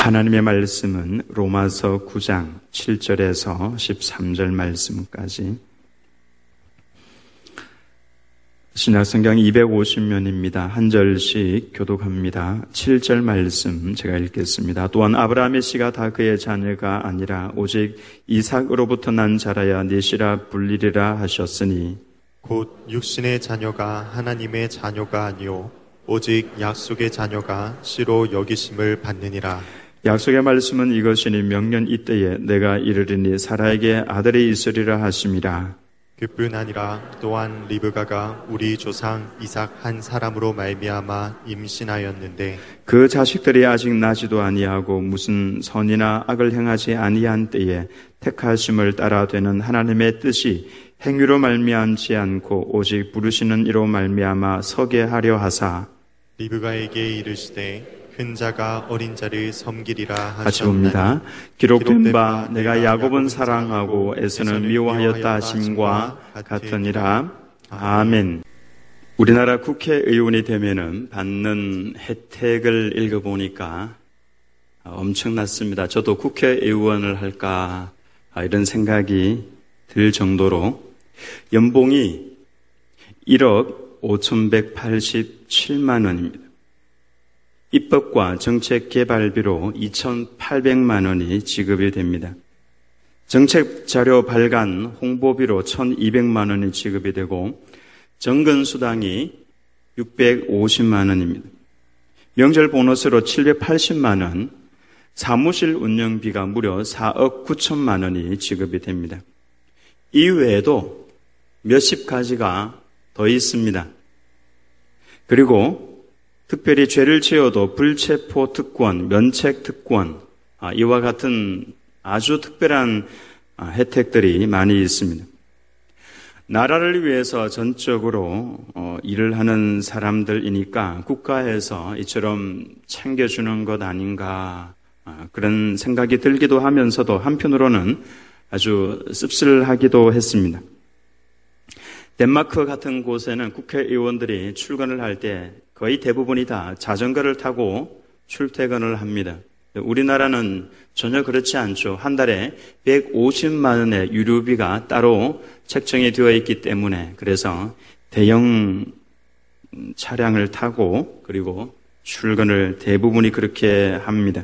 하나님의 말씀은 로마서 9장 7절에서 13절 말씀까지 신약성경 250면입니다. 한 절씩 교독합니다. 7절 말씀 제가 읽겠습니다. 또한 아브라함의 씨가 다 그의 자녀가 아니라 오직 이삭으로부터 난 자라야 네 씨라 불리리라 하셨으니 곧 육신의 자녀가 하나님의 자녀가 아니요 오직 약속의 자녀가 씨로 여기심을 받느니라. 약속의 말씀은 이것이니 명년 이때에 내가 이르리니 사라에게 아들이 있으리라 하심이라. 그뿐 아니라 또한 리브가가 우리 조상 이삭 한 사람으로 말미암아 임신하였는데 그 자식들이 아직 나지도 아니하고 무슨 선이나 악을 행하지 아니한 때에 택하심을 따라 되는 하나님의 뜻이 행위로 말미암지 않고 오직 부르시는 이로 말미암아 서게 하려 하사 리브가에게 이르시되 큰 자가 어린 자를 섬기리라 같이 봅니다. 기록된 바 내가 야곱은 사랑하고 에서는 미워하였다 하심과 같으니라. 아멘. 우리나라 국회의원이 되면은 받는 혜택을 읽어보니까 엄청났습니다. 저도 국회의원을 할까 이런 생각이 들 정도로 연봉이 1억 5,187만 원입니다. 입법과 정책 개발비로 2,800만 원이 지급이 됩니다. 정책 자료 발간 홍보비로 1,200만 원이 지급이 되고 정근 수당이 650만 원입니다. 명절 보너스로 780만 원, 사무실 운영비가 무려 4억 9천만 원이 지급이 됩니다. 이외에도 몇십 가지가 더 있습니다. 그리고 특별히 죄를 지어도 불체포 특권, 면책 특권, 이와 같은 아주 특별한 혜택들이 많이 있습니다. 나라를 위해서 전적으로 일을 하는 사람들이니까 국가에서 이처럼 챙겨주는 것 아닌가 그런 생각이 들기도 하면서도 한편으로는 아주 씁쓸하기도 했습니다. 덴마크 같은 곳에는 국회의원들이 출근을 할 때 거의 대부분이 다 자전거를 타고 출퇴근을 합니다. 우리나라는 전혀 그렇지 않죠. 한 달에 150만 원의 유류비가 따로 책정이 되어 있기 때문에 그래서 대형 차량을 타고 그리고 출근을 대부분이 그렇게 합니다.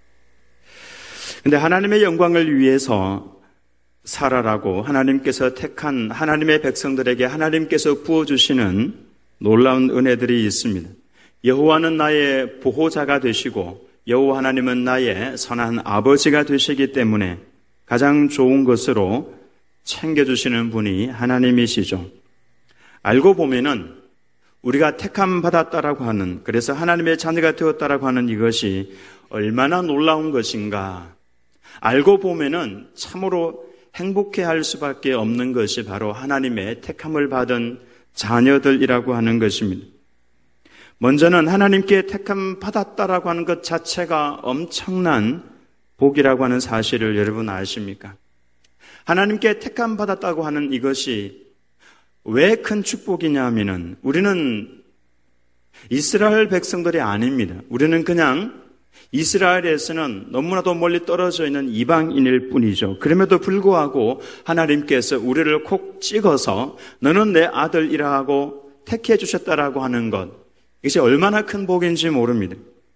그런데 하나님의 영광을 위해서 살아라고 하나님께서 택한 하나님의 백성들에게 하나님께서 부어주시는 놀라운 은혜들이 있습니다. 여호와는 나의 보호자가 되시고 여호와 하나님은 나의 선한 아버지가 되시기 때문에 가장 좋은 것으로 챙겨주시는 분이 하나님이시죠. 알고 보면은 우리가 택함 받았다라고 하는, 그래서 하나님의 자녀가 되었다라고 하는 이것이 얼마나 놀라운 것인가. 알고 보면은 참으로 행복해할 수밖에 없는 것이 바로 하나님의 택함을 받은 자녀들이라고 하는 것입니다. 먼저는 하나님께 택함 받았다라고 하는 것 자체가 엄청난 복이라고 하는 사실을 여러분 아십니까? 하나님께 택함 받았다고 하는 이것이 왜 큰 축복이냐 하면은 우리는 이스라엘 백성들이 아닙니다. 우리는 그냥 이스라엘에서는 너무나도 멀리 떨어져 있는 이방인일 뿐이죠. 그럼에도 불구하고 하나님께서 우리를 콕 찍어서 너는 내 아들이라 하고 택해 주셨다라고 하는 것, 이것이 얼마나 큰 복인지 모릅니다.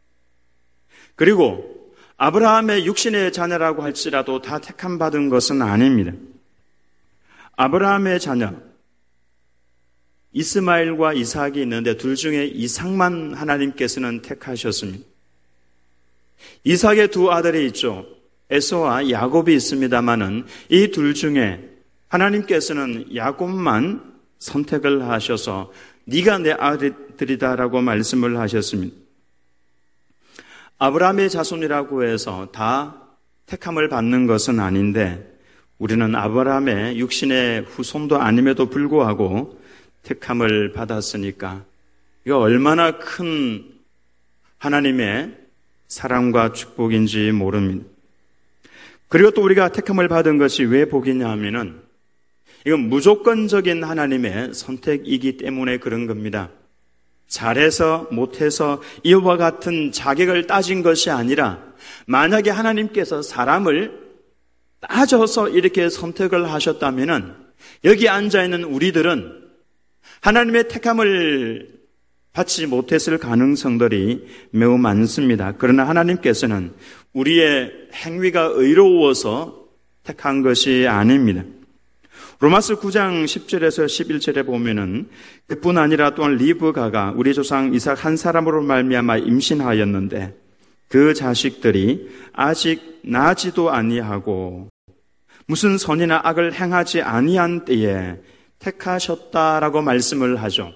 그리고 아브라함의 육신의 자녀라고 할지라도 다 택함 받은 것은 아닙니다. 아브라함의 자녀 이스마엘과 이삭이 있는데 둘 중에 이삭만 하나님께서는 택하셨습니다. 이삭의 두 아들이 있죠. 에서와 야곱이 있습니다마는 이 둘 중에 하나님께서는 야곱만 선택을 하셔서 네가 내 아들이다라고 말씀을 하셨습니다. 아브라함의 자손이라고 해서 다 택함을 받는 것은 아닌데 우리는 아브라함의 육신의 후손도 아님에도 불구하고 택함을 받았으니까 이거 얼마나 큰 하나님의 사랑과 축복인지 모릅니다. 그리고 또 우리가 택함을 받은 것이 왜 복이냐 하면은 이건 무조건적인 하나님의 선택이기 때문에 그런 겁니다. 잘해서 못해서 이와 같은 자격을 따진 것이 아니라 만약에 하나님께서 사람을 따져서 이렇게 선택을 하셨다면은 여기 앉아있는 우리들은 하나님의 택함을 받지 못했을 가능성들이 매우 많습니다. 그러나 하나님께서는 우리의 행위가 의로워서 택한 것이 아닙니다. 로마서 9장 10절에서 11절에 보면은 그뿐 아니라 또한 리브가가 우리 조상 이삭 한 사람으로 말미암아 임신하였는데 그 자식들이 아직 나지도 아니하고 무슨 선이나 악을 행하지 아니한 때에 택하셨다라고 말씀을 하죠.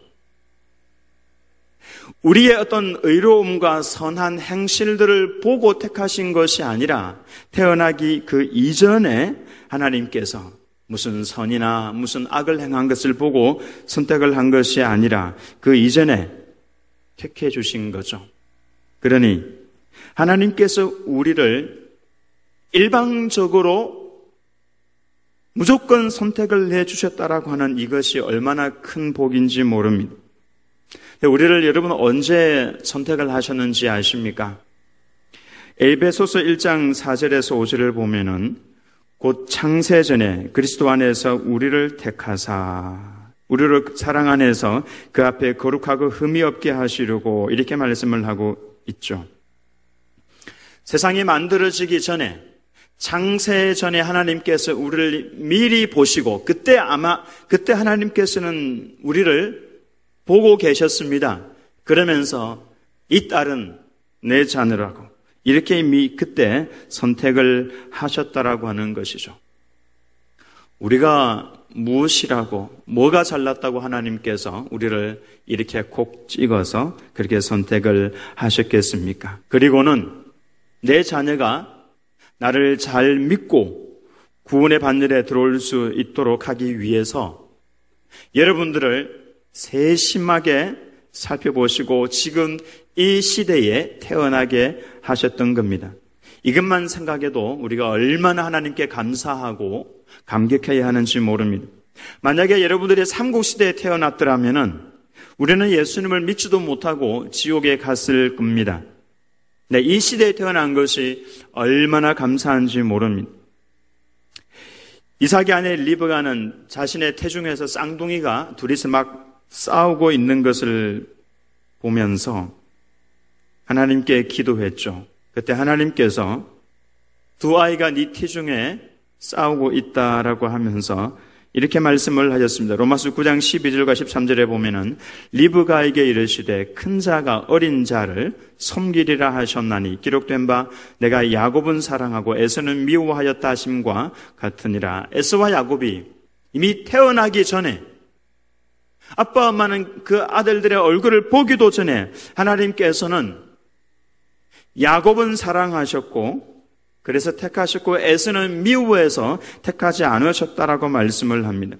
우리의 어떤 의로움과 선한 행실들을 보고 택하신 것이 아니라 태어나기 그 이전에 하나님께서 무슨 선이나 무슨 악을 행한 것을 보고 선택을 한 것이 아니라 그 이전에 택해 주신 거죠. 그러니 하나님께서 우리를 일방적으로 무조건 선택을 해주셨다라고 하는 이것이 얼마나 큰 복인지 모릅니다. 우리를 여러분 언제 선택을 하셨는지 아십니까? 에베소서 1장 4절에서 5절을 보면은 곧 창세전에 그리스도 안에서 우리를 택하사 우리를 사랑 안에서 그 앞에 거룩하고 흠이 없게 하시려고 이렇게 말씀을 하고 있죠. 세상이 만들어지기 전에 창세 전에 하나님께서 우리를 미리 보시고 그때 하나님께서는 우리를 보고 계셨습니다. 그러면서 이 딸은 내 자녀라고 이렇게 이미 그때 선택을 하셨다라고 하는 것이죠. 우리가 무엇이라고 뭐가 잘났다고 하나님께서 우리를 이렇게 콕 찍어서 그렇게 선택을 하셨겠습니까? 그리고는 내 자녀가 나를 잘 믿고 구원의 반열에 들어올 수 있도록 하기 위해서 여러분들을 세심하게 살펴보시고 지금 이 시대에 태어나게 하셨던 겁니다. 이것만 생각해도 우리가 얼마나 하나님께 감사하고 감격해야 하는지 모릅니다. 만약에 여러분들이 삼국시대에 태어났더라면은 우리는 예수님을 믿지도 못하고 지옥에 갔을 겁니다. 네, 이 시대에 태어난 것이 얼마나 감사한지 모릅니다. 이삭의 아내 리브가는 자신의 태중에서 쌍둥이가 둘이서 막 싸우고 있는 것을 보면서 하나님께 기도했죠. 그때 하나님께서 두 아이가 네 태중에 싸우고 있다라고 하면서 이렇게 말씀을 하셨습니다. 로마서 9장 12절과 13절에 보면은 리브가에게 이르시되 큰 자가 어린 자를 섬기리라 하셨나니 기록된 바 내가 야곱은 사랑하고 에서는 미워하였다 하심과 같으니라. 에서와 야곱이 이미 태어나기 전에 아빠 엄마는 그 아들들의 얼굴을 보기도 전에 하나님께서는 야곱은 사랑하셨고 그래서 택하셨고 에서는 미워해서 택하지 않으셨다라고 말씀을 합니다.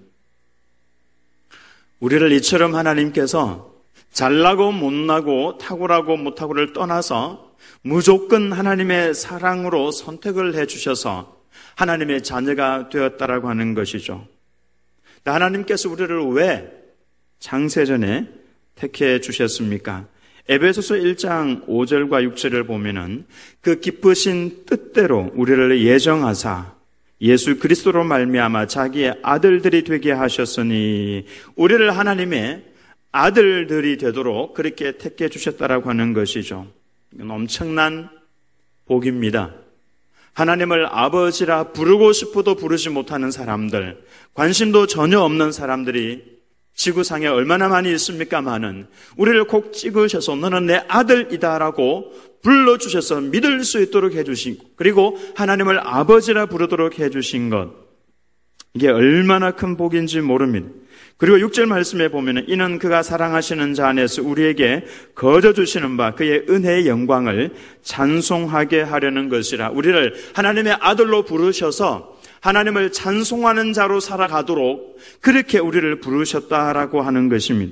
우리를 이처럼 하나님께서 잘나고 못나고 탁월하고 못탁월을 떠나서 무조건 하나님의 사랑으로 선택을 해주셔서 하나님의 자녀가 되었다라고 하는 것이죠. 하나님께서 우리를 왜 창세전에 택해 주셨습니까? 에베소서 1장 5절과 6절을 보면은 그 기쁘신 뜻대로 우리를 예정하사 예수 그리스도로 말미암아 자기의 아들들이 되게 하셨으니 우리를 하나님의 아들들이 되도록 그렇게 택해 주셨다라고 하는 것이죠. 이건 엄청난 복입니다. 하나님을 아버지라 부르고 싶어도 부르지 못하는 사람들, 관심도 전혀 없는 사람들이 지구상에 얼마나 많이 있습니까마는 우리를 콕 찍으셔서 너는 내 아들이다라고 불러주셔서 믿을 수 있도록 해주신 그리고 하나님을 아버지라 부르도록 해주신 것 이게 얼마나 큰 복인지 모릅니다. 그리고 6절 말씀에 보면 이는 그가 사랑하시는 자 안에서 우리에게 거저주시는 바 그의 은혜의 영광을 찬송하게 하려는 것이라. 우리를 하나님의 아들로 부르셔서 하나님을 찬송하는 자로 살아가도록 그렇게 우리를 부르셨다라고 하는 것입니다.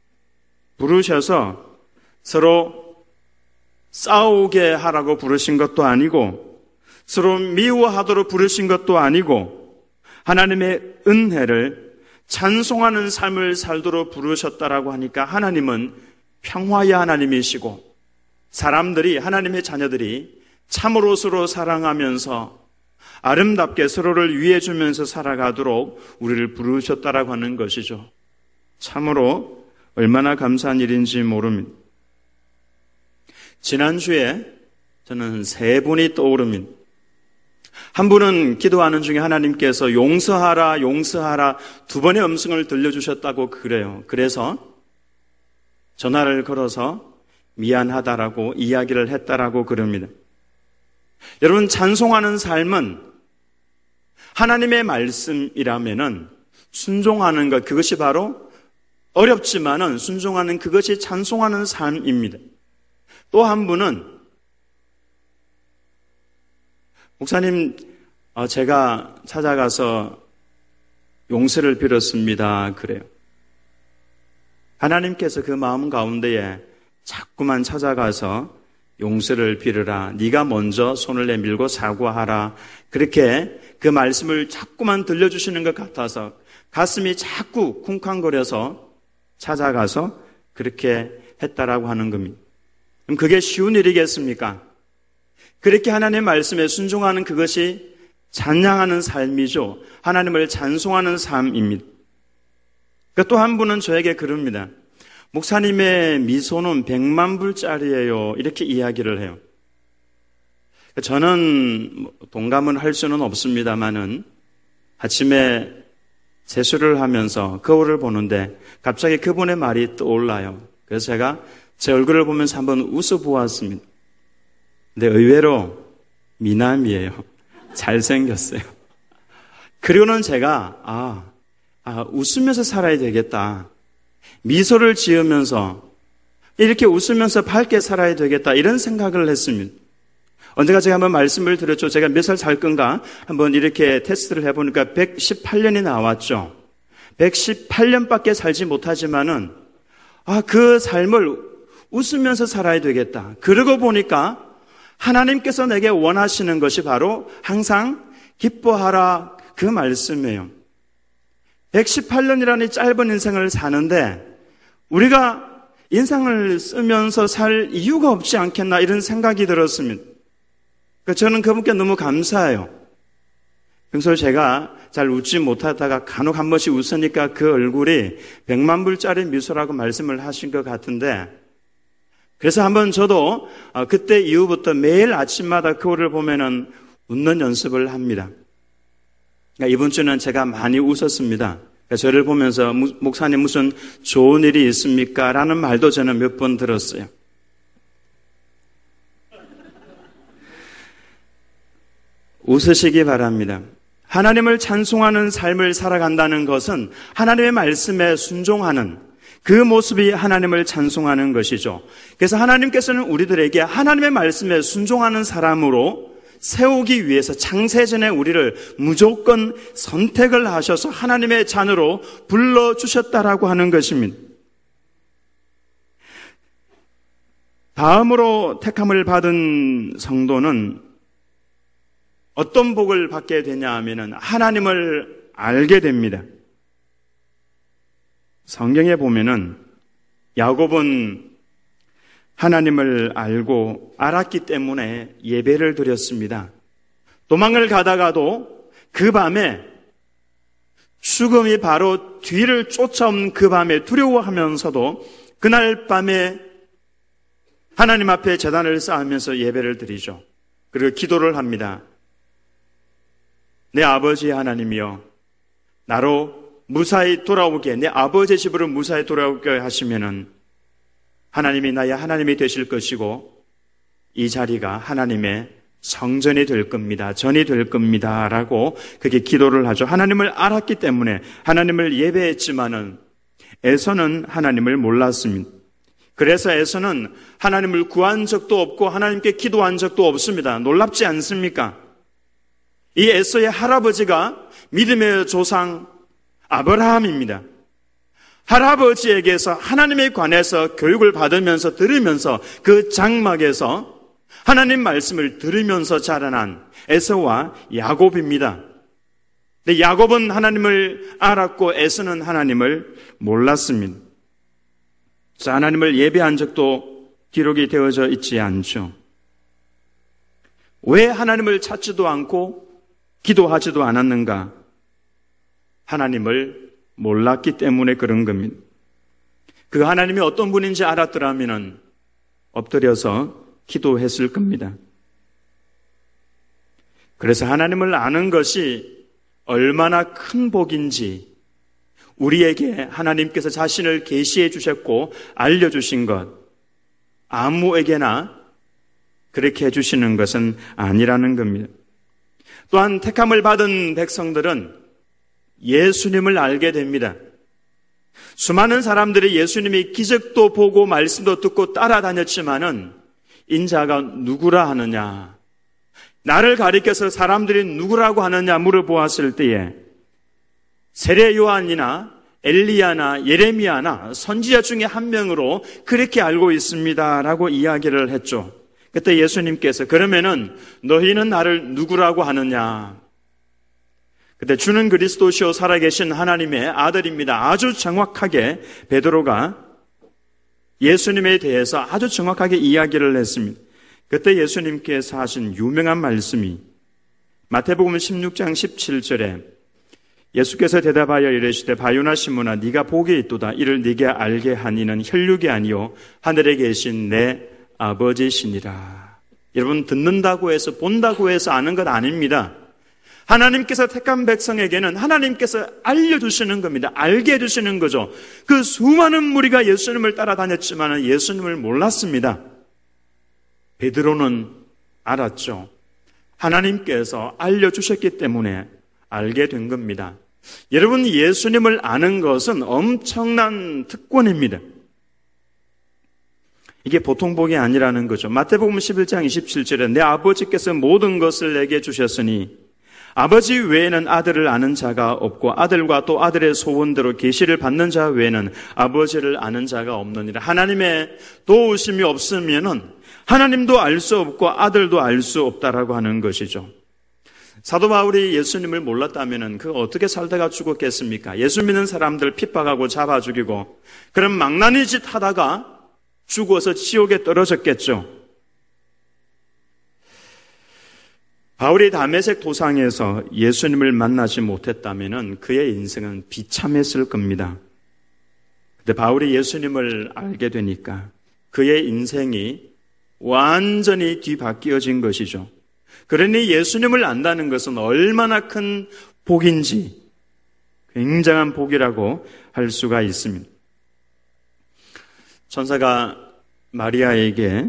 부르셔서 서로 싸우게 하라고 부르신 것도 아니고 서로 미워하도록 부르신 것도 아니고 하나님의 은혜를 찬송하는 삶을 살도록 부르셨다라고 하니까 하나님은 평화의 하나님이시고 사람들이, 하나님의 자녀들이 참으로 서로 사랑하면서 아름답게 서로를 위해주면서 살아가도록 우리를 부르셨다라고 하는 것이죠. 참으로 얼마나 감사한 일인지 모릅니다. 지난주에 저는 세 분이 떠오릅니다. 한 분은 기도하는 중에 하나님께서 용서하라, 용서하라 두 번의 음성을 들려주셨다고 그래요. 그래서 전화를 걸어서 미안하다라고 이야기를 했다라고 그럽니다. 여러분, 찬송하는 삶은 하나님의 말씀이라면은 순종하는 것, 그것이 바로 어렵지만은 순종하는 그것이 찬송하는 삶입니다. 또 한 분은 목사님, 제가 찾아가서 용서를 빌었습니다. 그래요. 하나님께서 그 마음 가운데에 자꾸만 찾아가서 용서를 빌으라, 네가 먼저 손을 내밀고 사과하라, 그렇게 그 말씀을 자꾸만 들려주시는 것 같아서 가슴이 자꾸 쿵쾅거려서 찾아가서 그렇게 했다라고 하는 겁니다. 그럼 그게 쉬운 일이겠습니까? 그렇게 하나님의 말씀에 순종하는 그것이 찬양하는 삶이죠. 하나님을 찬송하는 삶입니다. 또 한 분은 저에게 그럽니다. 목사님의 미소는 100만 불짜리예요. 이렇게 이야기를 해요. 저는 동감을 할 수는 없습니다만은 아침에 세수를 하면서 거울을 보는데 갑자기 그분의 말이 떠올라요. 그래서 제가 제 얼굴을 보면서 한번 웃어보았습니다. 근데 의외로 미남이에요. 잘생겼어요. 그리고는 제가 웃으면서 살아야 되겠다. 미소를 지으면서 이렇게 웃으면서 밝게 살아야 되겠다. 이런 생각을 했습니다. 언젠가 제가 한번 말씀을 드렸죠. 제가 몇 살 살 건가 한번 이렇게 테스트를 해보니까 118년이 나왔죠. 118년밖에 살지 못하지만은 그 삶을 웃으면서 살아야 되겠다. 그러고 보니까 하나님께서 내게 원하시는 것이 바로 항상 기뻐하라, 그 말씀이에요. 118년이라는 짧은 인생을 사는데 우리가 인상을 쓰면서 살 이유가 없지 않겠나, 이런 생각이 들었습니다. 저는 그분께 너무 감사해요. 평소에 제가 잘 웃지 못하다가 간혹 한 번씩 웃으니까 그 얼굴이 100만 불짜리 미소라고 말씀을 하신 것 같은데, 그래서 한번 저도 그때 이후부터 매일 아침마다 거울을 보면은 웃는 연습을 합니다. 이번 주는 제가 많이 웃었습니다. 저를 보면서 목사님 무슨 좋은 일이 있습니까? 라는 말도 저는 몇 번 들었어요. 웃으시기 바랍니다. 하나님을 찬송하는 삶을 살아간다는 것은 하나님의 말씀에 순종하는 그 모습이 하나님을 찬송하는 것이죠. 그래서 하나님께서는 우리들에게 하나님의 말씀에 순종하는 사람으로 세우기 위해서 창세전에 우리를 무조건 선택을 하셔서 하나님의 자녀로 불러주셨다라고 하는 것입니다. 다음으로 택함을 받은 성도는 어떤 복을 받게 되냐 하면은 하나님을 알게 됩니다. 성경에 보면은 야곱은 하나님을 알고 알았기 때문에 예배를 드렸습니다. 도망을 가다가도 그 밤에 죽음이 바로 뒤를 쫓아온 그 밤에 두려워하면서도 그날 밤에 하나님 앞에 제단을 쌓으면서 예배를 드리죠. 그리고 기도를 합니다. 내 아버지 하나님이여, 나로 무사히 돌아오게, 내 아버지 집으로 무사히 돌아오게 하시면은 하나님이 나의 하나님이 되실 것이고 이 자리가 하나님의 성전이 될 겁니다. 전이 될 겁니다. 라고 그렇게 기도를 하죠. 하나님을 알았기 때문에 하나님을 예배했지만은 에서는 하나님을 몰랐습니다. 그래서 에서는 하나님을 구한 적도 없고 하나님께 기도한 적도 없습니다. 놀랍지 않습니까? 이 에서의 할아버지가 믿음의 조상 아브라함입니다. 할아버지에게서 하나님에 관해서 교육을 받으면서 들으면서 그 장막에서 하나님 말씀을 들으면서 자라난 에서와 야곱입니다. 근데 야곱은 하나님을 알았고 에서는 하나님을 몰랐습니다. 하나님을 예배한 적도 기록이 되어져 있지 않죠. 왜 하나님을 찾지도 않고 기도하지도 않았는가? 하나님을 몰랐기 때문에 그런 겁니다. 그 하나님이 어떤 분인지 알았더라면 엎드려서 기도했을 겁니다. 그래서 하나님을 아는 것이 얼마나 큰 복인지 우리에게 하나님께서 자신을 계시해 주셨고 알려주신 것, 아무에게나 그렇게 해주시는 것은 아니라는 겁니다. 또한 택함을 받은 백성들은 예수님을 알게 됩니다. 수많은 사람들이 예수님이 기적도 보고 말씀도 듣고 따라다녔지만은 인자가 누구라 하느냐, 나를 가리켜서 사람들이 누구라고 하느냐 물어보았을 때에 세례 요한이나 엘리야나 예레미야나 선지자 중에 한 명으로 그렇게 알고 있습니다라고 이야기를 했죠. 그때 예수님께서 그러면은 너희는 나를 누구라고 하느냐? 그때 주는 그리스도시요 살아계신 하나님의 아들입니다. 아주 정확하게 베드로가 예수님에 대해서 아주 정확하게 이야기를 했습니다. 그때 예수님께서 하신 유명한 말씀이 마태복음 16장 17절에 예수께서 대답하여 이르시되 바요나 시몬아 네가 복이 있도다. 이를 네게 알게 하니는 혈육이 아니요 하늘에 계신 내 아버지시니라. 여러분, 듣는다고 해서 본다고 해서 아는 것 아닙니다. 하나님께서 택한 백성에게는 하나님께서 알려주시는 겁니다. 알게 해주시는 거죠. 그 수많은 무리가 예수님을 따라다녔지만 예수님을 몰랐습니다. 베드로는 알았죠. 하나님께서 알려주셨기 때문에 알게 된 겁니다. 여러분, 예수님을 아는 것은 엄청난 특권입니다. 이게 보통 복이 아니라는 거죠. 마태복음 11장 27절에 내 아버지께서 모든 것을 내게 주셨으니 아버지 외에는 아들을 아는 자가 없고 아들과 또 아들의 소원대로 계시를 받는 자 외에는 아버지를 아는 자가 없느니라. 하나님의 도우심이 없으면은 하나님도 알 수 없고 아들도 알 수 없다라고 하는 것이죠. 사도 바울이 예수님을 몰랐다면은 그 어떻게 살다가 죽었겠습니까? 예수 믿는 사람들 핍박하고 잡아 죽이고 그런 망나니 짓 하다가 죽어서 지옥에 떨어졌겠죠. 바울이 다메섹 도상에서 예수님을 만나지 못했다면은 그의 인생은 비참했을 겁니다. 근데 바울이 예수님을 알게 되니까 그의 인생이 완전히 뒤바뀌어진 것이죠. 그러니 예수님을 안다는 것은 얼마나 큰 복인지 굉장한 복이라고 할 수가 있습니다. 천사가 마리아에게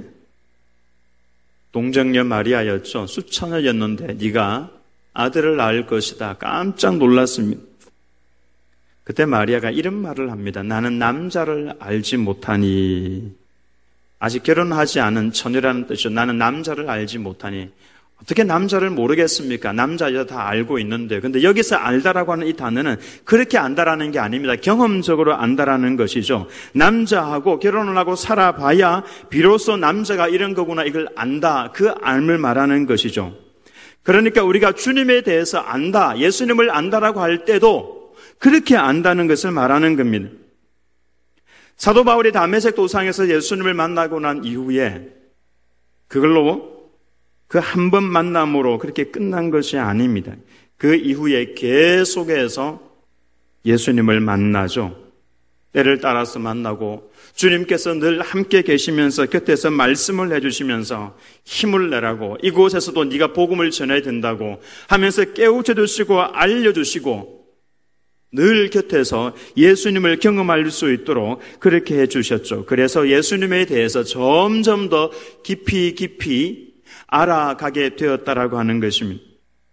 동정녀 마리아였죠. 수처녀였는데 네가 아들을 낳을 것이다. 깜짝 놀랐습니다. 그때 마리아가 이런 말을 합니다. 나는 남자를 알지 못하니. 아직 결혼하지 않은 처녀라는 뜻이죠. 나는 남자를 알지 못하니. 어떻게 남자를 모르겠습니까? 남자 여자 다 알고 있는데. 근데 여기서 알다라고 하는 이 단어는 그렇게 안다라는 게 아닙니다. 경험적으로 안다라는 것이죠. 남자하고 결혼을 하고 살아봐야 비로소 남자가 이런 거구나 이걸 안다. 그 알을 말하는 것이죠. 그러니까 우리가 주님에 대해서 안다, 예수님을 안다라고 할 때도 그렇게 안다는 것을 말하는 겁니다. 사도 바울이 다메섹 도상에서 예수님을 만나고 난 이후에 그걸로 그 한 번 만남으로 그렇게 끝난 것이 아닙니다. 그 이후에 계속해서 예수님을 만나죠. 때를 따라서 만나고 주님께서 늘 함께 계시면서 곁에서 말씀을 해주시면서 힘을 내라고 이곳에서도 네가 복음을 전해야 된다고 하면서 깨우쳐 주시고 알려주시고 늘 곁에서 예수님을 경험할 수 있도록 그렇게 해주셨죠. 그래서 예수님에 대해서 점점 더 깊이 알아가게 되었다라고 하는 것입니다.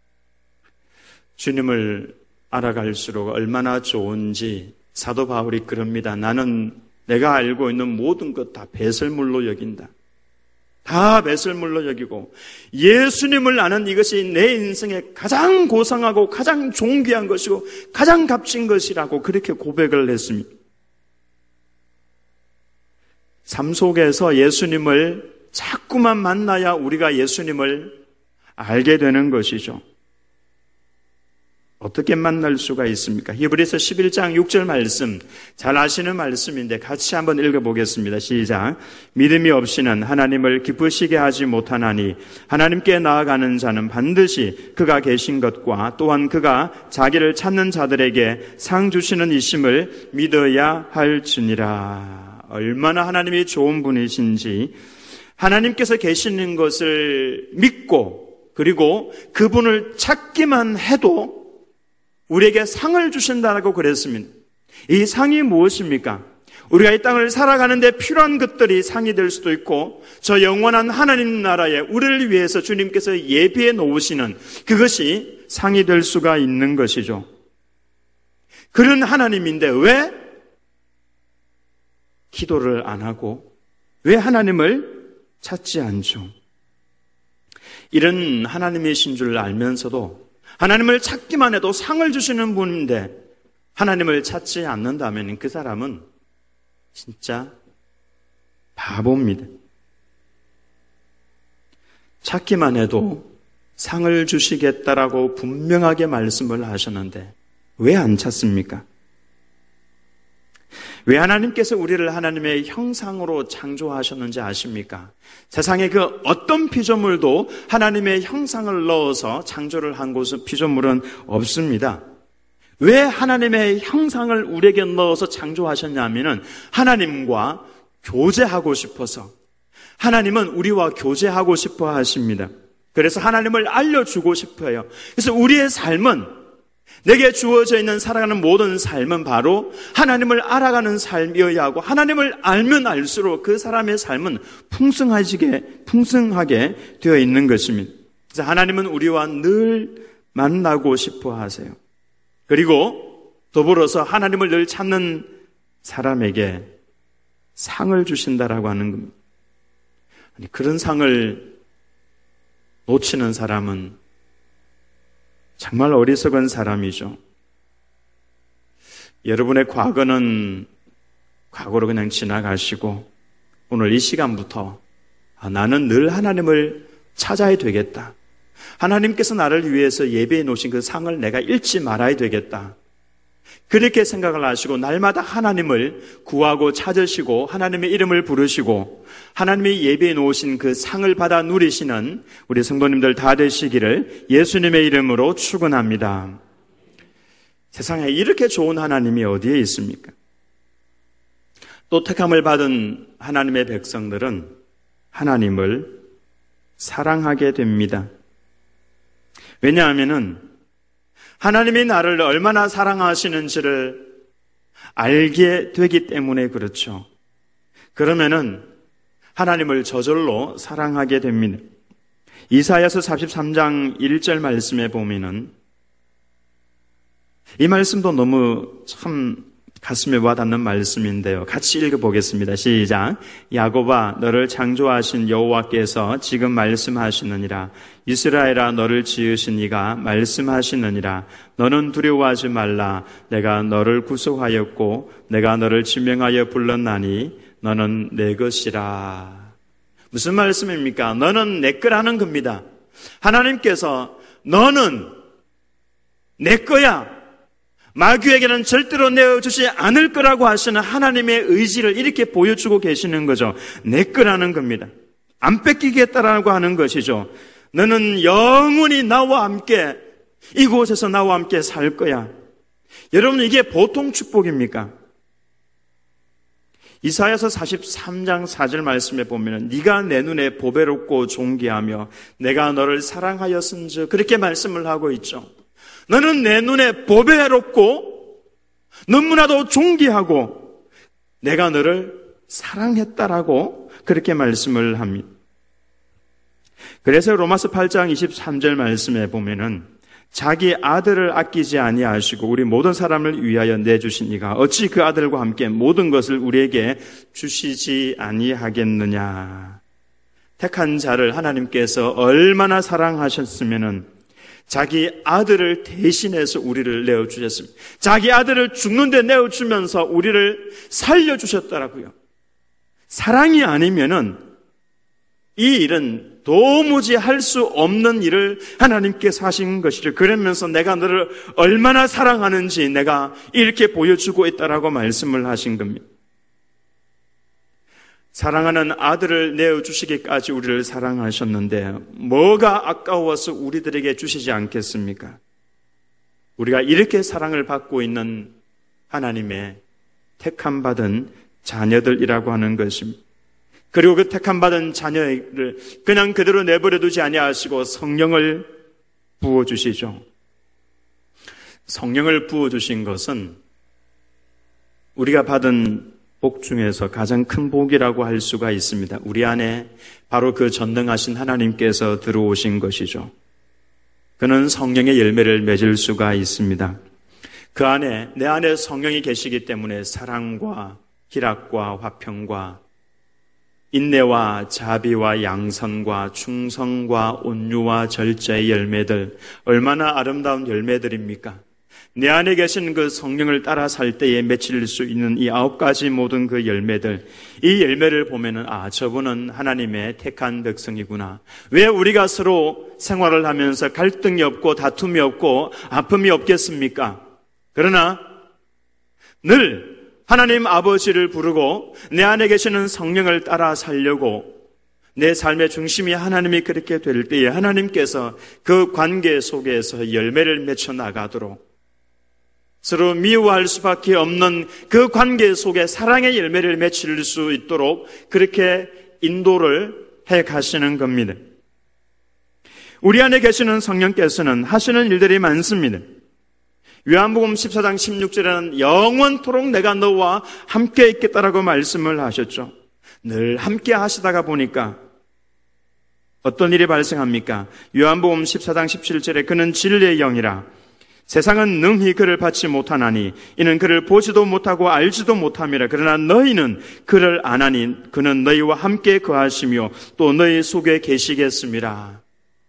주님을 알아갈수록 얼마나 좋은지 사도 바울이 그럽니다. 나는 내가 알고 있는 모든 것 다 배설물로 여긴다. 다 배설물로 여기고 예수님을 아는 이것이 내 인생에 가장 고상하고 가장 존귀한 것이고 가장 값진 것이라고 그렇게 고백을 했습니다. 삶 속에서 예수님을 자꾸만 만나야 우리가 예수님을 알게 되는 것이죠. 어떻게 만날 수가 있습니까? 히브리서 11장 6절 말씀, 잘 아시는 말씀인데 같이 한번 읽어보겠습니다. 시작. 믿음이 없이는 하나님을 기쁘시게 하지 못하나니 하나님께 나아가는 자는 반드시 그가 계신 것과 또한 그가 자기를 찾는 자들에게 상 주시는 이심을 믿어야 할지니라. 얼마나 하나님이 좋은 분이신지, 하나님께서 계시는 것을 믿고 그리고 그분을 찾기만 해도 우리에게 상을 주신다고 그랬습니다. 이 상이 무엇입니까? 우리가 이 땅을 살아가는데 필요한 것들이 상이 될 수도 있고, 저 영원한 하나님 나라에 우리를 위해서 주님께서 예비해 놓으시는 그것이 상이 될 수가 있는 것이죠. 그런 하나님인데 왜 기도를 안 하고 왜 하나님을 찾지 않죠? 이런 하나님이신 줄 알면서도 하나님을 찾기만 해도 상을 주시는 분인데 하나님을 찾지 않는다면 그 사람은 진짜 바보입니다. 찾기만 해도 상을 주시겠다라고 분명하게 말씀을 하셨는데 왜 안 찾습니까? 왜 하나님께서 우리를 하나님의 형상으로 창조하셨는지 아십니까? 세상에 그 어떤 피조물도 하나님의 형상을 넣어서 창조를 한 곳은 피조물은 없습니다. 왜 하나님의 형상을 우리에게 넣어서 창조하셨냐면은 하나님과 교제하고 싶어서, 하나님은 우리와 교제하고 싶어 하십니다. 그래서 하나님을 알려주고 싶어요. 그래서 우리의 삶은, 내게 주어져 있는 살아가는 모든 삶은 바로 하나님을 알아가는 삶이어야 하고, 하나님을 알면 알수록 그 사람의 삶은 풍성하게 되어 있는 것입니다. 그래서 하나님은 우리와 늘 만나고 싶어 하세요. 그리고 더불어서 하나님을 늘 찾는 사람에게 상을 주신다라고 하는 겁니다. 아니, 그런 상을 놓치는 사람은 정말 어리석은 사람이죠. 여러분의 과거는 과거로 그냥 지나가시고 오늘 이 시간부터 나는 늘 하나님을 찾아야 되겠다. 하나님께서 나를 위해서 예배해 놓으신 그 상을 내가 잃지 말아야 되겠다. 그렇게 생각을 하시고 날마다 하나님을 구하고 찾으시고 하나님의 이름을 부르시고 하나님이 예배해 놓으신 그 상을 받아 누리시는 우리 성도님들 다 되시기를 예수님의 이름으로 축원합니다. 세상에 이렇게 좋은 하나님이 어디에 있습니까? 또 택함을 받은 하나님의 백성들은 하나님을 사랑하게 됩니다. 왜냐하면은 하나님이 나를 얼마나 사랑하시는지를 알게 되기 때문에 그렇죠. 그러면은 하나님을 저절로 사랑하게 됩니다. 이사야서 43장 1절 말씀에 보면은 이 말씀도 너무 참 가슴에 와닿는 말씀인데요. 같이 읽어보겠습니다. 시작. 야곱아, 너를 창조하신 여호와께서 지금 말씀하시느니라. 이스라엘아, 너를 지으신 이가 말씀하시느니라. 너는 두려워하지 말라. 내가 너를 구속하였고 내가 너를 지명하여 불렀나니 너는 내 것이라. 무슨 말씀입니까? 너는 내 거라는 겁니다. 하나님께서 너는 내 거야, 마귀에게는 절대로 내어주지 않을 거라고 하시는 하나님의 의지를 이렇게 보여주고 계시는 거죠. 내 거라는 겁니다. 안 뺏기겠다라고 하는 것이죠. 너는 영원히 나와 함께 이곳에서 나와 함께 살 거야. 여러분, 이게 보통 축복입니까? 이사야서 43장 4절 말씀에 보면 네가 내 눈에 보배롭고 존귀하며 내가 너를 사랑하였은즉, 그렇게 말씀을 하고 있죠. 너는 내 눈에 보배롭고 너무나도 존귀하고 내가 너를 사랑했다라고 그렇게 말씀을 합니다. 그래서 로마서 8장 23절 말씀에 보면은 자기 아들을 아끼지 아니하시고 우리 모든 사람을 위하여 내주신 이가 어찌 그 아들과 함께 모든 것을 우리에게 주시지 아니하겠느냐. 택한 자를 하나님께서 얼마나 사랑하셨으면은 자기 아들을 대신해서 우리를 내어주셨습니다. 자기 아들을 죽는데 내어주면서 우리를 살려주셨더라고요. 사랑이 아니면은 이 일은 도무지 할 수 없는 일을 하나님께서 하신 것이죠. 그러면서 내가 너를 얼마나 사랑하는지 내가 이렇게 보여주고 있다라고 말씀을 하신 겁니다. 사랑하는 아들을 내어주시기까지 우리를 사랑하셨는데 뭐가 아까워서 우리들에게 주시지 않겠습니까? 우리가 이렇게 사랑을 받고 있는 하나님의 택함받은 자녀들이라고 하는 것입니다. 그리고 그 택함받은 자녀를 그냥 그대로 내버려 두지 아니하시고 성령을 부어주시죠. 성령을 부어주신 것은 우리가 받은 복 중에서 가장 큰 복이라고 할 수가 있습니다. 우리 안에 바로 그 전능하신 하나님께서 들어오신 것이죠. 그는 성령의 열매를 맺을 수가 있습니다. 그 안에, 내 안에 성령이 계시기 때문에 사랑과 희락과 화평과 인내와 자비와 양선과 충성과 온유와 절제의 열매들, 얼마나 아름다운 열매들입니까? 내 안에 계신 그 성령을 따라 살 때에 맺힐 수 있는 이 9가지 모든 그 열매들, 이 열매를 보면은 저분은 하나님의 택한 백성이구나. 왜 우리가 서로 생활을 하면서 갈등이 없고 다툼이 없고 아픔이 없겠습니까? 그러나 늘 하나님 아버지를 부르고 내 안에 계시는 성령을 따라 살려고 내 삶의 중심이 하나님이 그렇게 될 때에 하나님께서 그 관계 속에서 열매를 맺혀 나가도록 서로 미워할 수밖에 없는 그 관계 속에 사랑의 열매를 맺힐 수 있도록 그렇게 인도를 해 가시는 겁니다. 우리 안에 계시는 성령께서는 하시는 일들이 많습니다. 요한복음 14장 16절에는 영원토록 내가 너와 함께 있겠다라고 말씀을 하셨죠. 늘 함께 하시다가 보니까 어떤 일이 발생합니까? 요한복음 14장 17절에 그는 진리의 영이라 세상은 능히 그를 받지 못하나니 이는 그를 보지도 못하고 알지도 못함이라. 그러나 너희는 그를 아나니 그는 너희와 함께 거하시며 또 너희 속에 계시겠습니다.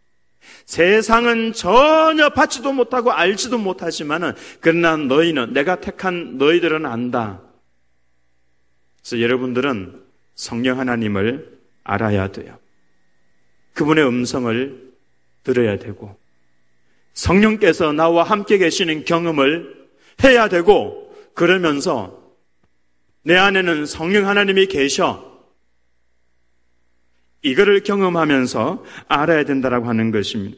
세상은 전혀 받지도 못하고 알지도 못하지만은 그러나 너희는, 내가 택한 너희들은 안다. 그래서 여러분들은 성령 하나님을 알아야 돼요. 그분의 음성을 들어야 되고 성령께서 나와 함께 계시는 경험을 해야 되고, 그러면서 내 안에는 성령 하나님이 계셔. 이거를 경험하면서 알아야 된다라고 하는 것입니다.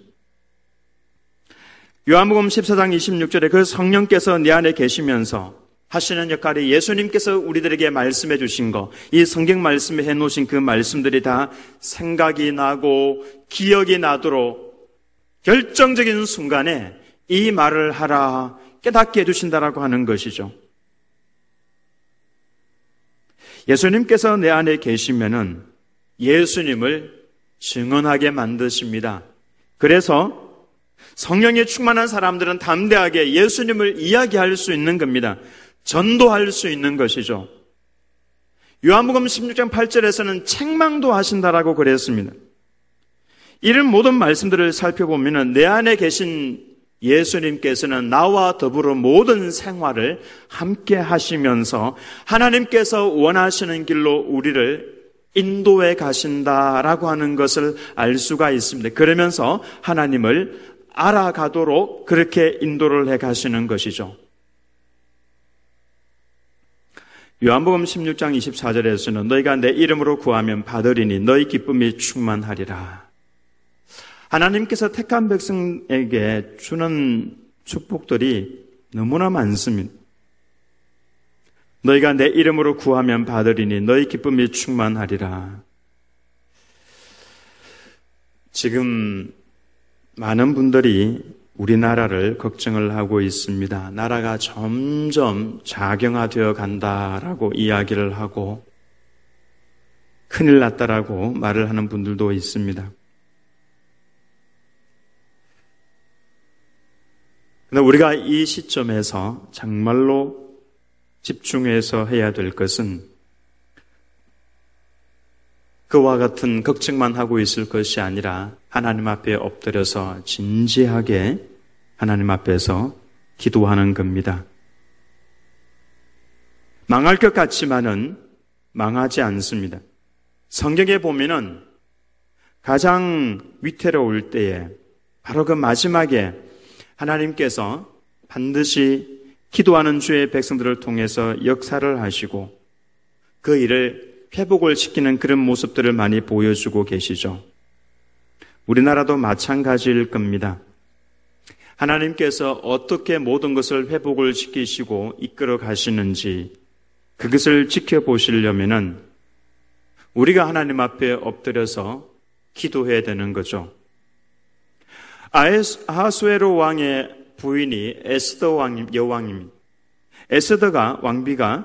요한복음 14장 26절에 그 성령께서 내 안에 계시면서 하시는 역할이 예수님께서 우리들에게 말씀해 주신 거, 이 성경 말씀에 해놓으신 그 말씀들이 다 생각이 나고 기억이 나도록 결정적인 순간에 이 말을 하라 깨닫게 해주신다라고 하는 것이죠. 예수님께서 내 안에 계시면은 예수님을 증언하게 만드십니다. 그래서 성령에 충만한 사람들은 담대하게 예수님을 이야기할 수 있는 겁니다. 전도할 수 있는 것이죠. 요한복음 16장 8절에서는 책망도 하신다라고 그랬습니다. 이런 모든 말씀들을 살펴보면 내 안에 계신 예수님께서는 나와 더불어 모든 생활을 함께 하시면서 하나님께서 원하시는 길로 우리를 인도해 가신다라고 하는 것을 알 수가 있습니다. 그러면서 하나님을 알아가도록 그렇게 인도를 해 가시는 것이죠. 요한복음 16장 24절에서는 너희가 내 이름으로 구하면 받으리니 너희 기쁨이 충만하리라. 하나님께서 택한 백성에게 주는 축복들이 너무나 많습니다. 너희가 내 이름으로 구하면 받으리니 너희 기쁨이 충만하리라. 지금 많은 분들이 우리나라를 걱정을 하고 있습니다. 나라가 점점 자경화되어 간다라고 이야기를 하고 큰일 났다라고 말을 하는 분들도 있습니다. 그런데 우리가 이 시점에서 정말로 집중해서 해야 될 것은 그와 같은 걱정만 하고 있을 것이 아니라 하나님 앞에 엎드려서 진지하게 하나님 앞에서 기도하는 겁니다. 망할 것 같지만은 망하지 않습니다. 성경에 보면은 가장 위태로울 때에 바로 그 마지막에 하나님께서 반드시 기도하는 주의 백성들을 통해서 역사를 하시고 그 일을 회복을 시키는 그런 모습들을 많이 보여주고 계시죠. 우리나라도 마찬가지일 겁니다. 하나님께서 어떻게 모든 것을 회복을 시키시고 이끌어 가시는지 그것을 지켜보시려면은 우리가 하나님 앞에 엎드려서 기도해야 되는 거죠. 아하수에로 왕의 부인이 에스더 여왕입니다. 에스더가 왕비가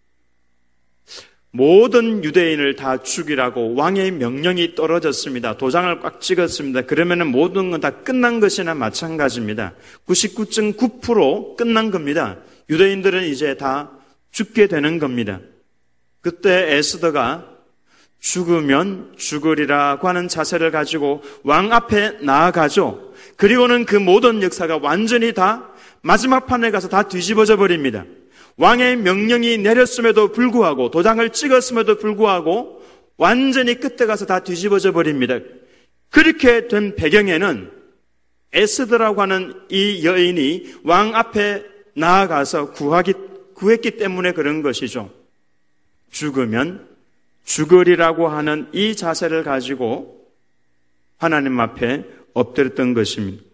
모든 유대인을 다 죽이라고 왕의 명령이 떨어졌습니다. 도장을 꽉 찍었습니다. 그러면은 모든 건 다 끝난 것이나 마찬가지입니다. 99.9% 끝난 겁니다. 유대인들은 이제 다 죽게 되는 겁니다. 그때 에스더가 죽으면 죽으리라고 하는 자세를 가지고 왕 앞에 나아가죠. 그리고는 그 모든 역사가 완전히 다 마지막 판에 가서 다 뒤집어져 버립니다. 왕의 명령이 내렸음에도 불구하고 도장을 찍었음에도 불구하고 완전히 끝에 가서 다 뒤집어져 버립니다. 그렇게 된 배경에는 에스더라고 하는 이 여인이 왕 앞에 나아가서 구했기 때문에 그런 것이죠. 죽으면 죽으리라고 하는 이 자세를 가지고 하나님 앞에 엎드렸던 것입니다.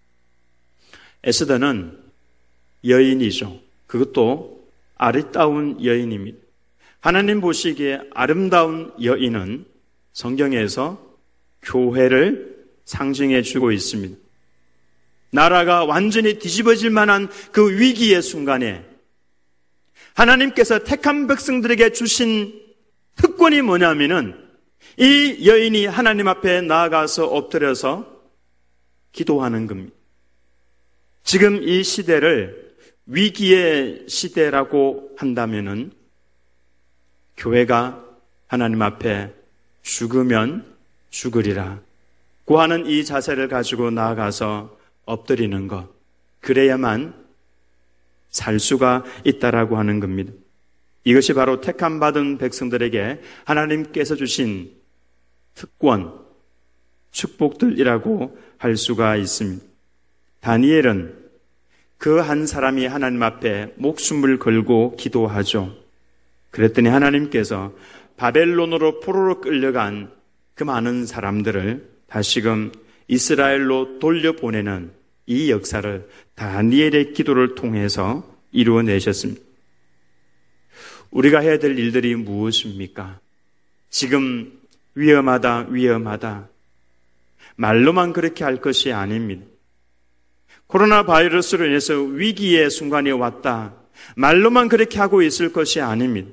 에스더는 여인이죠. 그것도 아리따운 여인입니다. 하나님 보시기에 아름다운 여인은 성경에서 교회를 상징해 주고 있습니다. 나라가 완전히 뒤집어질 만한 그 위기의 순간에 하나님께서 택한 백성들에게 주신 특권이 뭐냐면은 이 여인이 하나님 앞에 나아가서 엎드려서 기도하는 겁니다. 지금 이 시대를 위기의 시대라고 한다면은 교회가 하나님 앞에 죽으면 죽으리라 고 하는 이 자세를 가지고 나아가서 엎드리는 것, 그래야만 살 수가 있다라고 하는 겁니다. 이것이 바로 택함 받은 백성들에게 하나님께서 주신 특권, 축복들이라고 할 수가 있습니다. 다니엘은 그 한 사람이 하나님 앞에 목숨을 걸고 기도하죠. 그랬더니 하나님께서 바벨론으로 포로로 끌려간 그 많은 사람들을 다시금 이스라엘로 돌려보내는 이 역사를 다니엘의 기도를 통해서 이루어내셨습니다. 우리가 해야 될 일들이 무엇입니까? 지금 위험하다. 말로만 그렇게 할 것이 아닙니다. 코로나 바이러스로 인해서 위기의 순간이 왔다. 말로만 그렇게 하고 있을 것이 아닙니다.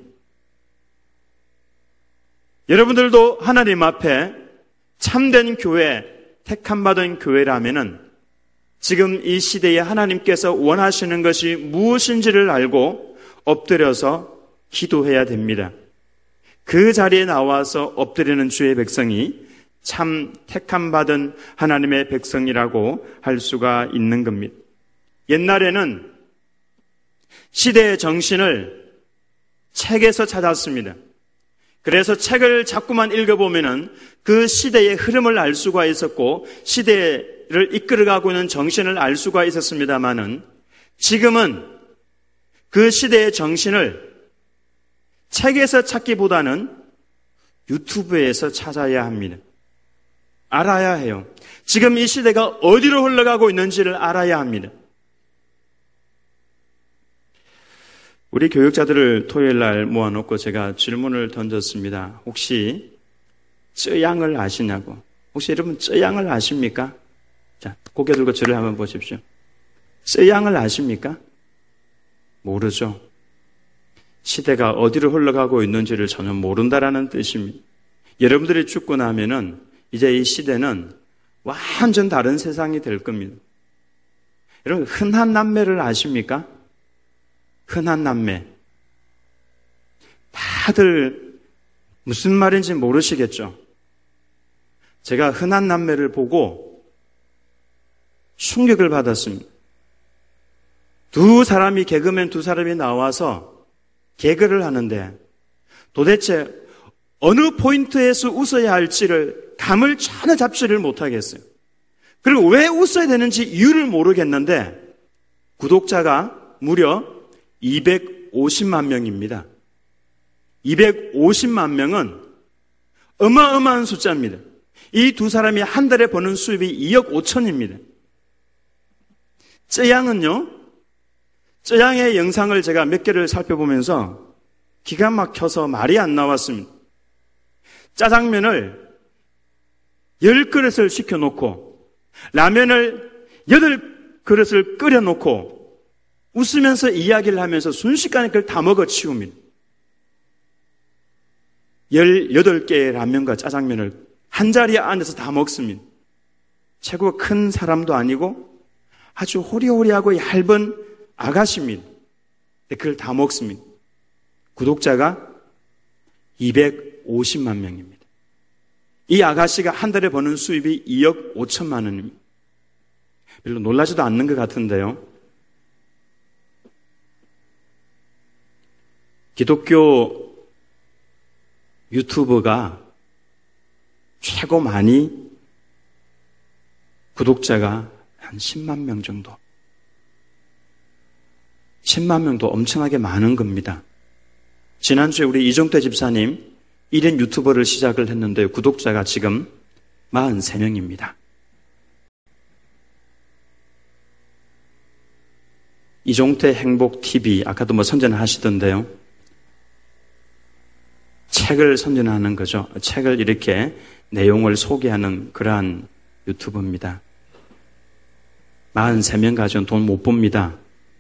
여러분들도 하나님 앞에 참된 교회, 택함받은 교회라면은 지금 이 시대에 하나님께서 원하시는 것이 무엇인지를 알고 엎드려서 기도해야 됩니다. 그 자리에 나와서 엎드리는 주의 백성이 참 택함받은 하나님의 백성이라고 할 수가 있는 겁니다. 옛날에는 시대의 정신을 책에서 찾았습니다. 그래서 책을 자꾸만 읽어보면은 그 시대의 흐름을 알 수가 있었고 시대를 이끌어가고 있는 정신을 알 수가 있었습니다만은 지금은 그 시대의 정신을 책에서 찾기보다는 유튜브에서 찾아야 합니다. 알아야 해요. 지금 이 시대가 어디로 흘러가고 있는지를 알아야 합니다. 우리 교육자들을 토요일 날 모아놓고 제가 질문을 던졌습니다. 혹시 쯔양을 아시냐고. 혹시 여러분 쯔양을 아십니까? 자, 고개 들고 저를 한번 보십시오. 쯔양을 아십니까? 모르죠. 시대가 어디로 흘러가고 있는지를 전혀 모른다라는 뜻입니다. 여러분들이 죽고 나면은 이제 이 시대는 완전 다른 세상이 될 겁니다. 여러분, 흔한 남매를 아십니까? 흔한 남매. 다들 무슨 말인지 모르시겠죠? 제가 흔한 남매를 보고 충격을 받았습니다. 두 사람이 개그맨 두 사람이 나와서 개그를 하는데 도대체 어느 포인트에서 웃어야 할지를 감을 전혀 잡지를 못하겠어요. 그리고 왜 웃어야 되는지 이유를 모르겠는데 구독자가 무려 250만 명입니다. 250만 명은 어마어마한 숫자입니다. 이 두 사람이 한 달에 버는 수입이 2억 5천입니다. 쯔양은요, 쯔양의 영상을 제가 몇 개를 살펴보면서 기가 막혀서 말이 안 나왔습니다. 짜장면을 10그릇을 시켜놓고 라면을 8그릇을 끓여놓고 웃으면서 이야기를 하면서 순식간에 그걸 다 먹어치웁니다. 18개의 라면과 짜장면을 한 자리에 앉아서 다 먹습니다. 최고 큰 사람도 아니고 아주 호리호리하고 얇은 아가씨입니다. 그걸 다 먹습니다. 구독자가 250만 명입니다. 이 아가씨가 한 달에 버는 수입이 2억 5천만 원입니다. 별로 놀라지도 않는 것 같은데요. 기독교 유튜버가 최고 많이 구독자가 한 10만 명 정도. 10만 명도 엄청나게 많은 겁니다. 지난주에 우리 이종태 집사님 1인 유튜버를 시작을 했는데 구독자가 지금 43명입니다. 이종태 행복TV, 아까도 선전하시던데요. 책을 선전하는 거죠. 책을 이렇게 내용을 소개하는 그러한 유튜브입니다. 43명 가지고는 돈 못 봅니다.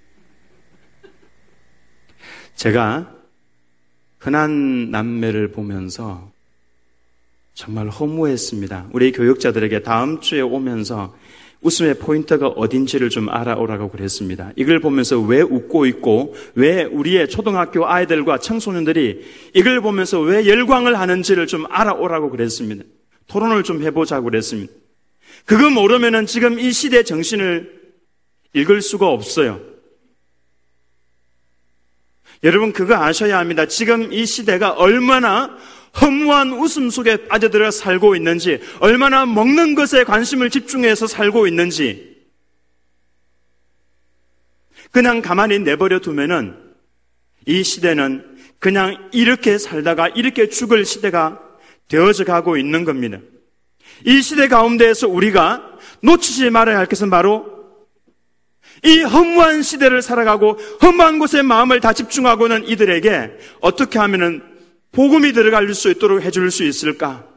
제가 흔한 남매를 보면서 정말 허무했습니다. 우리 교육자들에게 다음 주에 오면서 웃음의 포인트가 어딘지를 좀 알아오라고 그랬습니다. 이걸 보면서 왜 웃고 있고 왜 우리의 초등학교 아이들과 청소년들이 이걸 보면서 왜 열광을 하는지를 좀 알아오라고 그랬습니다. 토론을 좀 해보자고 그랬습니다. 그거 모르면은 지금 이 시대 정신을 읽을 수가 없어요. 여러분 그거 아셔야 합니다. 지금 이 시대가 얼마나 허무한 웃음 속에 빠져들어 살고 있는지, 얼마나 먹는 것에 관심을 집중해서 살고 있는지, 그냥 가만히 내버려 두면은 이 시대는 그냥 이렇게 살다가 이렇게 죽을 시대가 되어져 가고 있는 겁니다. 이 시대 가운데에서 우리가 놓치지 말아야 할 것은 바로 이 허무한 시대를 살아가고 허무한 곳에 마음을 다 집중하고는 이들에게 어떻게 하면은 복음이 들어갈 수 있도록 해줄 수 있을까?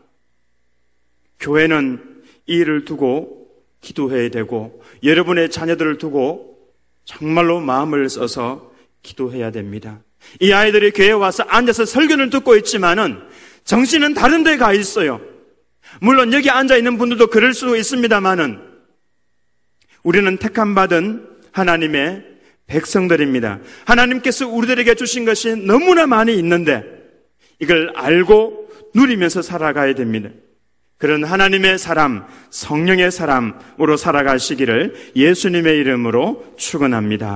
교회는 이 일을 두고 기도해야 되고 여러분의 자녀들을 두고 정말로 마음을 써서 기도해야 됩니다. 이 아이들이 교회에 와서 앉아서 설교를 듣고 있지만은 정신은 다른 데 가 있어요. 물론 여기 앉아있는 분들도 그럴 수도 있습니다만은 우리는 택함받은 하나님의 백성들입니다. 하나님께서 우리들에게 주신 것이 너무나 많이 있는데 이걸 알고 누리면서 살아가야 됩니다. 그런 하나님의 사람, 성령의 사람으로 살아가시기를 예수님의 이름으로 축원합니다.